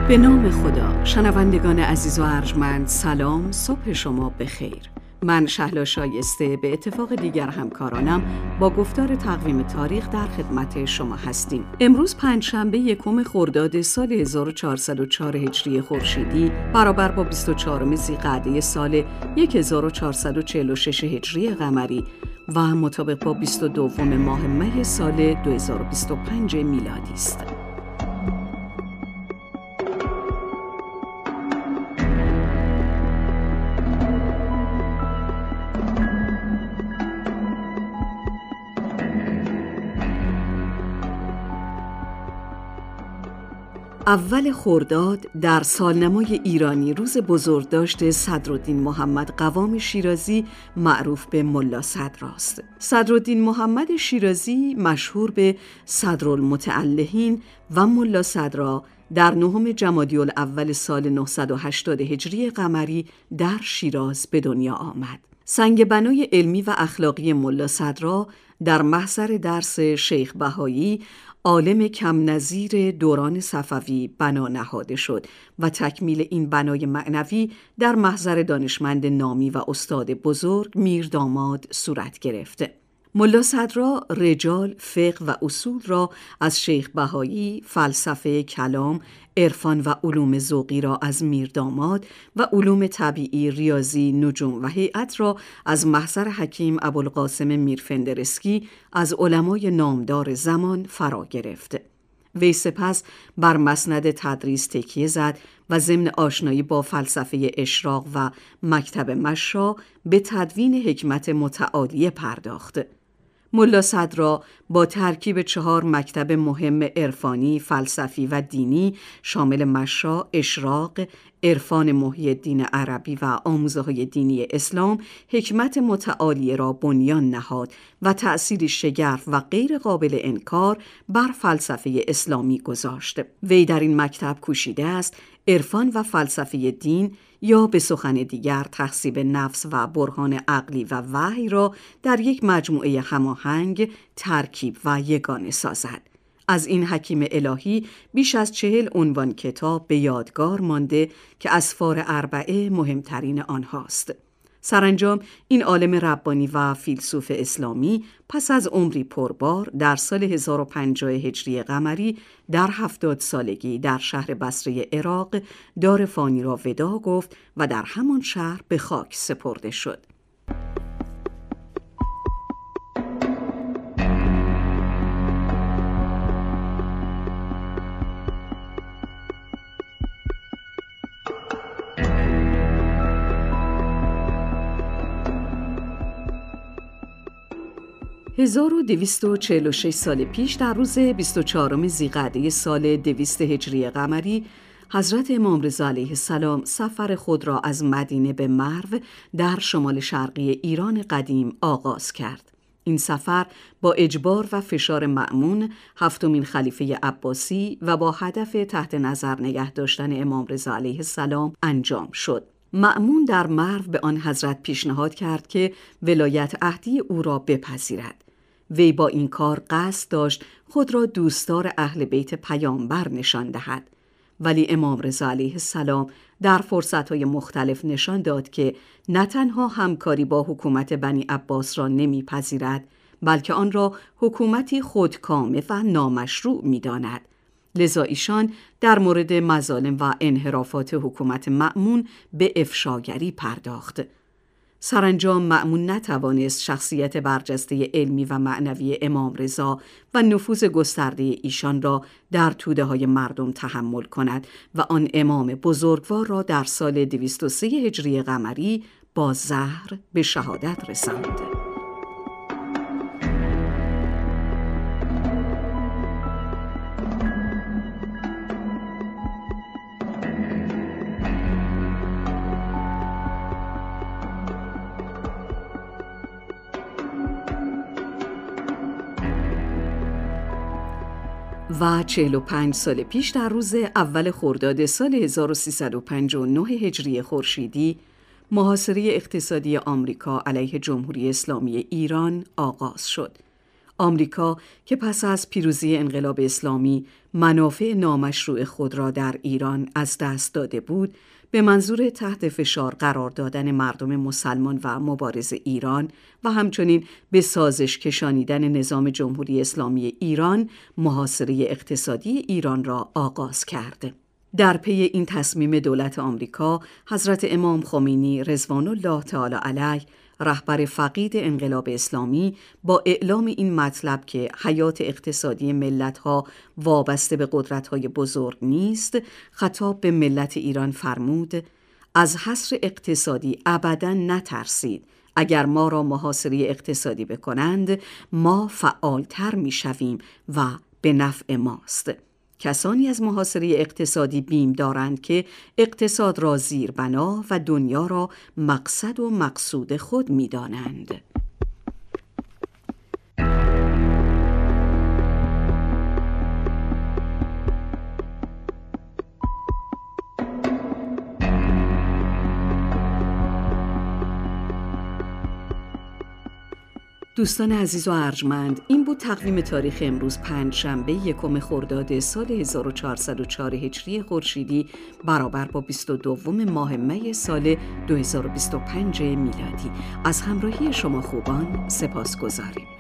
به نام خدا. شنوندگان عزیز و ارجمند، سلام، صبح شما بخیر. من شهلا شایسته به اتفاق دیگر همکارانم با گفتار تقویم تاریخ در خدمت شما هستیم. امروز پنجشنبه 1 خرداد سال 1404 هجری خورشیدی برابر با 24 ذیقعده سال 1446 هجری قمری و مطابق با 22 ماه می سال 2025 میلادی است. اول خرداد در سالنمای ایرانی روز بزرگداشت صدرالدین محمد قوام شیرازی معروف به ملا صدرا است. صدرالدین محمد شیرازی مشهور به صدرالمتألهین و ملا صدرا در 9 جمادی الاول سال 980 هجری قمری در شیراز به دنیا آمد. سنگ بنای علمی و اخلاقی ملا صدرا در محضر درس شیخ بهایی عالم کم نظیر دوران صفوی بنا نهاده شد و تکمیل این بنای معنوی در محضر دانشمند نامی و استاد بزرگ میرداماد صورت گرفت. ملا صدرا رجال، فقه و اصول را از شیخ بهایی، فلسفه کلام، عرفان و علوم ذوقی را از میرداماد و علوم طبیعی، ریاضی، نجوم و هیئت را از محضر حکیم ابوالقاسم میرفندرسکی از علمای نامدار زمان فرا گرفت. وی سپس بر مسند تدریس تکیه زد و ضمن آشنایی با فلسفه اشراق و مکتب مشا به تدوین حکمت متعالیه پرداخت. ملا صدرا با ترکیب 4 مکتب مهم عرفانی، فلسفی و دینی شامل مشا، اشراق، عرفان محی الدین عربی و آموزه‌های دینی اسلام حکمت متعالیه را بنیان نهاد و تأثیری شگرف و غیر قابل انکار بر فلسفه اسلامی گذاشت. وی در این مکتب کوشیده است عرفان و فلسفه دین یا به سخن دیگر تخصیب نفس و برهان عقلی و وحی را در یک مجموعه هماهنگ ترکیب و یگانه سازد. از این حکیم الهی بیش از 40 عنوان کتاب به یادگار مانده که اسفار اربعه مهمترین آنهاست. سرانجام این عالم ربانی و فیلسوف اسلامی پس از عمری پربار در سال 1050 هجری قمری در 70 سالگی در شهر بصره عراق دار فانی را وداع گفت و در همان شهر به خاک سپرده شد. هزار و 246 سال پیش در روز 24 ذیقعده سال 200 هجری قمری حضرت امام رضا علیه السلام سفر خود را از مدینه به مرو در شمال شرقی ایران قدیم آغاز کرد. این سفر با اجبار و فشار مأمون 7مین خلیفه عباسی و با هدف تحت نظر نگه داشتن امام رضا علیه السلام انجام شد. مأمون در مرو به آن حضرت پیشنهاد کرد که ولایت عهدی او را بپذیرد. وی با این کار قصد داشت خود را دوستدار اهل بیت پیامبر نشان دهد، ولی امام رضا علیه السلام در فرصت‌های مختلف نشان داد که نه تنها همکاری با حکومت بنی عباس را نمی‌پذیرد، بلکه آن را حکومتی خودکامه و نامشروع می‌داند. لذا ایشان در مورد مظالم و انحرافات حکومت مأمون به افشاگری پرداخت. سرانجام مأمون نتوانست شخصیت برجسته علمی و معنوی امام رضا و نفوذ گسترده ایشان را در توده‌های مردم تحمل کند و آن امام بزرگوار را در سال 203 هجری قمری با زهر به شهادت رساند. و 45 سال پیش در روز اول خرداد سال 1359 هجری خورشیدی محاصره اقتصادی آمریکا علیه جمهوری اسلامی ایران آغاز شد. آمریکا که پس از پیروزی انقلاب اسلامی منافع نامشروع خود را در ایران از دست داده بود، به منظور تحت فشار قرار دادن مردم مسلمان و مبارز ایران و همچنین به سازش کشانیدن نظام جمهوری اسلامی ایران، محاصره اقتصادی ایران را آغاز کرد. در پی این تصمیم دولت آمریکا، حضرت امام خمینی رضوان الله تعالی علیه، رهبر فقید انقلاب اسلامی، با اعلام این مطلب که حیات اقتصادی ملت‌ها وابسته به قدرت‌های بزرگ نیست، خطاب به ملت ایران فرمود: از حصر اقتصادی ابداً نترسید. اگر ما را محاصره اقتصادی بکنند، ما فعالتر می‌شویم و به نفع ماست. کسانی از محاصره اقتصادی بیم دارند که اقتصاد را زیربنا و دنیا را مقصد و مقصود خود می‌دانند. دوستان عزیز و ارجمند، این بود تقویم تاریخ امروز پنجشنبه 1 خرداد سال 1404 هجری خورشیدی برابر با 22 ماه می سال 2025 میلادی. از همراهی شما خوبان سپاسگزاریم.